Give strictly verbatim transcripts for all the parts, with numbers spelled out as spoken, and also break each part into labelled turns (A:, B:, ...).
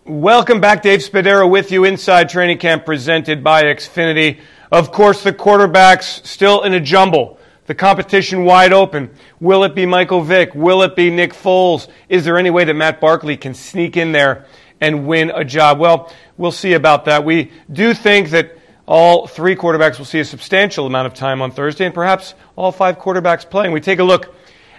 A: Welcome back. Dave Spadaro with you inside training camp presented by Xfinity. Of course, the quarterbacks still in a jumble. The competition wide open. Will it be Michael Vick? Will it be Nick Foles? Is there any way that Matt Barkley can sneak in there and win a job? Well, we'll see about that. We do think that all three quarterbacks will see a substantial amount of time on Thursday, and perhaps all five quarterbacks playing. We take a look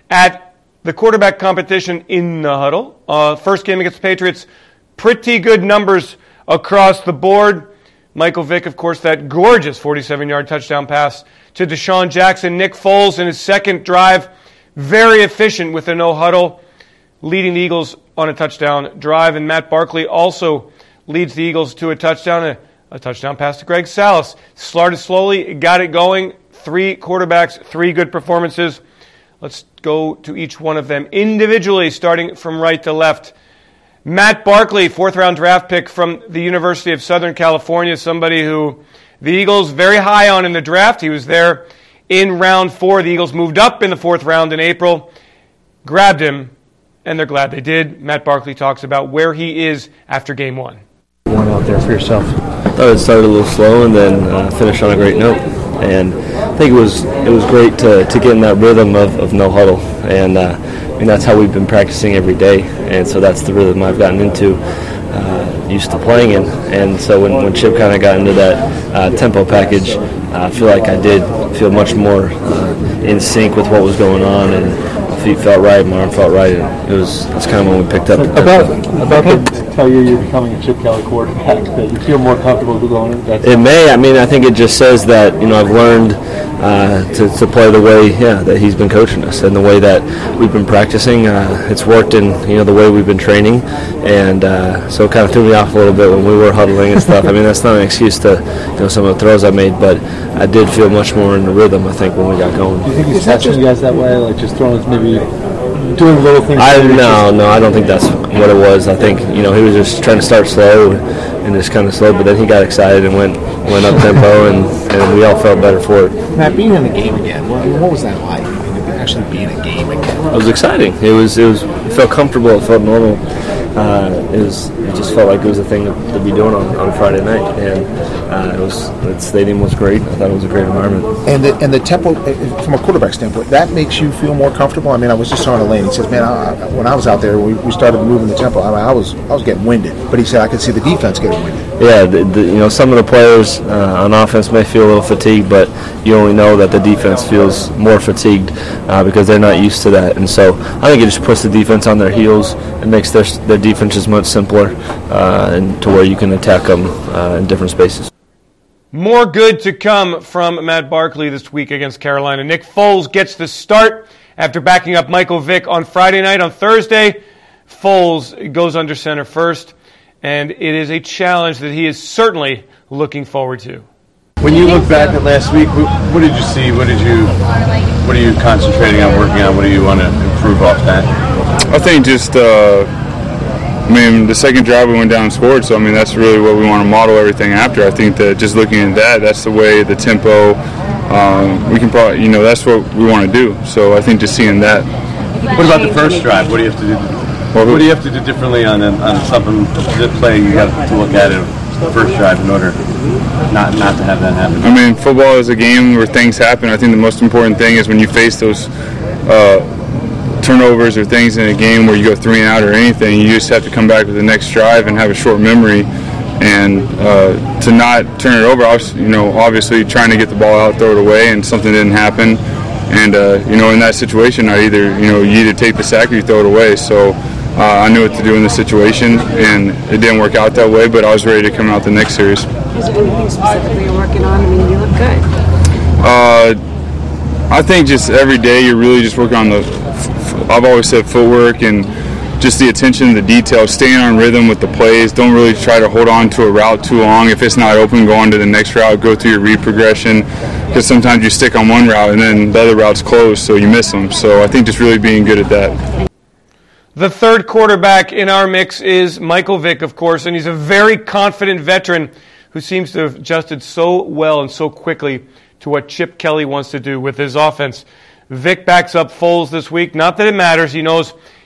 A: at the quarterback competition in the huddle. Uh, first game against the Patriots, pretty good numbers across the board. Michael Vick, of course, that gorgeous forty-seven-yard touchdown pass to Deshaun Jackson. Nick Foles in his second drive, very efficient with a no-huddle, leading the Eagles on a touchdown drive. And Matt Barkley also leads the Eagles to a touchdown, a, a touchdown pass to Greg Salas. Started slowly, got it going. Three quarterbacks, three good performances. Let's go to each one of them individually, starting from right to left. Matt Barkley, fourth-round draft pick from the University of Southern California, somebody who the Eagles very high on in the draft. He was there in round four. The Eagles moved up in the fourth round in April, grabbed him, and they're glad they did. Matt Barkley talks about where he is after game one.
B: One out there for yourself.
C: I thought it started a little slow and then uh, finished on a great note. And I think it was it was great to, to get in that rhythm of, of no huddle. And uh, I mean, that's how we've been practicing every day. And so that's the rhythm I've gotten into, uh, used to playing in. And so when, when Chip kind of got into that uh, tempo package, uh, I feel like I did feel much more uh, in sync with what was going on. And my feet felt right, my arm felt right. And it was that's kind of when we picked up.
B: About, about the tell you you're becoming a Chip Kelly quarterback, that you feel more comfortable going in that.
C: It may. I mean, I think it just says that, you know, I've learned uh, to, to play the way, yeah, that he's been coaching us and the way that we've been practicing. Uh, it's worked in, you know, the way we've been training, and uh, so it kind of threw me off a little bit when we were huddling and stuff. I mean, that's not an excuse to, you know, some of the throws I made, but I did feel much more in the rhythm, I think, when we got going.
B: Do you think he's touching you guys that way, like just throwing maybe doing little things?
C: I no, no, I don't think that's what it was. I think, you know, he was just trying to start slow and just kind of slow, but then he got excited and went went up tempo, and, and we all felt better for it.
D: Matt, being in the game again, what, what was that like? I mean, actually being in a game again.
C: It was exciting. It was it was it felt comfortable. It felt normal. Uh, it was it just felt like it was a thing to, to be doing on, on Friday night, and uh, it was the stadium was great. I thought it was a great environment.
D: And the and the tempo from a quarterback standpoint, that makes you feel more comfortable. I mean, I was just on a lane. He says, "Man, I, when I was out there, we, we started moving the tempo. I, mean, I was I was getting winded." But he said, "I could see the defense getting winded."
C: Yeah, the, the, you know, some of the players uh, on offense may feel a little fatigued, but you only know that the defense feels more fatigued uh, because they're not used to that. And so I think it just puts the defense on their heels and makes their their defense just much simpler uh, and to where you can attack them uh, in different spaces.
A: More good to come from Matt Barkley this week against Carolina. Nick Foles gets the start after backing up Michael Vick on Friday night. On Thursday, Foles goes under center first, and it is a challenge that he is certainly looking forward to.
E: When you look back at last week, what did you see? What did you, what are you concentrating on, working on? What do you want to improve off that?
F: I think just, uh, I mean, the second drive we went down and scored, so I mean that's really what we want to model everything after. I think that just looking at that, that's the way the tempo. Um, we can probably, you know, that's what we want to do. So I think just seeing that.
E: What about the first drive? What do you have to do? What, what do you have to do differently on a, on something that play? You got to look at it the first drive in order not not to have that happen.
F: I mean, football is a game where things happen. I think the most important thing is when you face those uh, turnovers or things in a game where you go three and out or anything, you just have to come back with the next drive and have a short memory. And uh, to not turn it over, you know, obviously trying to get the ball out, throw it away, and something didn't happen. And uh, you know, in that situation, I either you know you either take the sack or you throw it away. So uh, I knew what to do in this situation, and it didn't work out that way. But I was ready to come out the next series.
G: Is there anything specifically you're working on? I mean, you look good.
F: Uh, I think just every day you're really just working on the. I've always said footwork and just the attention to the detail, staying on rhythm with the plays. Don't really try to hold on to a route too long. If it's not open, go on to the next route, go through your read progression, because sometimes you stick on one route and then the other route's closed, so you miss them. So I think just really being good at that.
A: The third quarterback in our mix is Michael Vick, of course, and he's a very confident veteran who seems to have adjusted so well and so quickly to what Chip Kelly wants to do with his offense. Vick backs up Foles this week. Not that it matters. He knows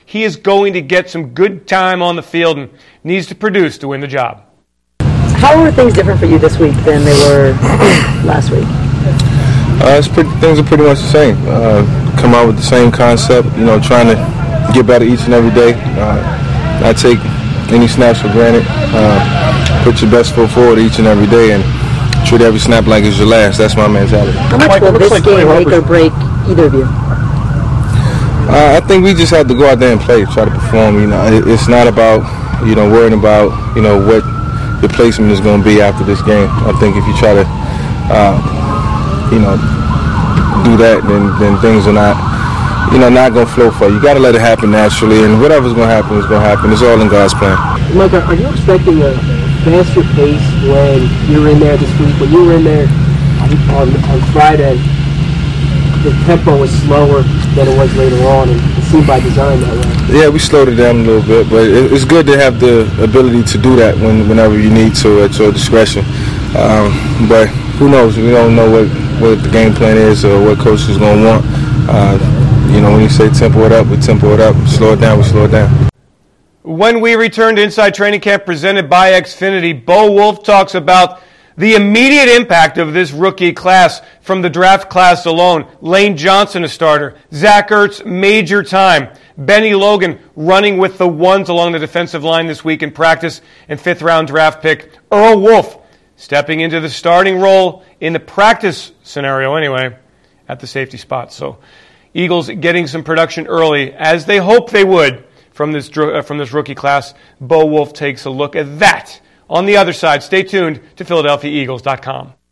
A: he is going to get some good time on the field and needs to produce to win the job.
H: How are things different for you this week than they were last week?
I: Uh, it's pretty, things are pretty much the same. Uh, come out with the same concept, you know, trying to get better each and every day. Uh, not take any snaps for granted. Uh, put your best foot forward each and every day and treat every snap like it's your last. That's my mentality.
H: How much will this game make or break either of you?
I: Uh, I think we just have to go out there and play, try to perform. You know, it, it's not about, you know, worrying about, you know, what the placement is going to be after this game. I think if you try to, uh, you know, do that, then then things are not, you know, not going to flow for you. You got to let it happen naturally, and whatever's going to happen is going to happen. It's all in God's plan.
H: Mike, are you expecting a faster pace when you were in there this week? When you were in there on, on, on Friday, the tempo was slower than it was later on, and it seemed by design that way.
I: Yeah, we slowed it down a little bit, but it, it's good to have the ability to do that when, whenever you need to at your discretion. Um, but who knows? We don't know what, what the game plan is or what coach is going to want. Uh, you know, when you say tempo it up, we tempo it up. Slow it down, we slow it down.
A: When we return to Inside Training Camp presented by Xfinity, Bo Wulf talks about the immediate impact of this rookie class from the draft class alone. Lane Johnson, a starter. Zach Ertz, major time. Benny Logan running with the ones along the defensive line this week in practice, and fifth round draft pick Earl Wolf stepping into the starting role in the practice scenario anyway at the safety spot. So Eagles getting some production early, as they hope they would from this, uh, from this rookie class. Bo Wulf takes a look at that on the other side. Stay tuned to Philadelphia Eagles dot com.